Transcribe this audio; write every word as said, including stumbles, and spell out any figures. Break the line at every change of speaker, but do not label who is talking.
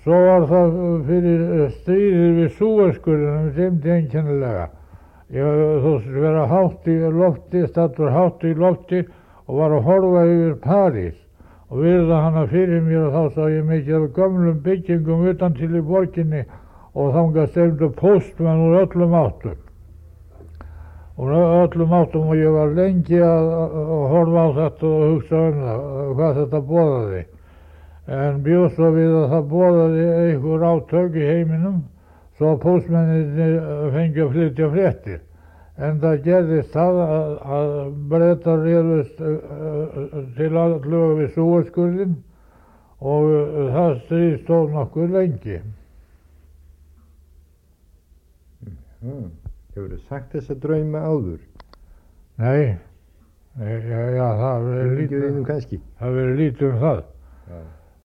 Svo var það fyrir stríðið við Súesskurðinn, um dimdi einkennilega. Ég þóttist vera hátt í lofti, stattur hátt í lofti og var að horfa yfir París og virða hana fyrir mér og þá sá ég mikið af gömlum byggingum utan til í borginni og þangað streymdu póstmenn úr öllum áttum. Úr öllum áttum og ég var lengi að, að horfa á þetta og hugsa um það, hvað þetta boðaði. En bjóst svo við að það boðaði einhver átök í heiminum svo að póstmennirnir fengi að flytja fréttir. En það gerðist það að, að Bretar réðust uh, til atlögu við Súesskurðinn og uh, það stríð stóð nokkuð lengi.
Mm. Hefur þú sagt þessa drauma áður?
Nei, já, já það verður lítið,
kannski.
það verður lítið um það.
Já.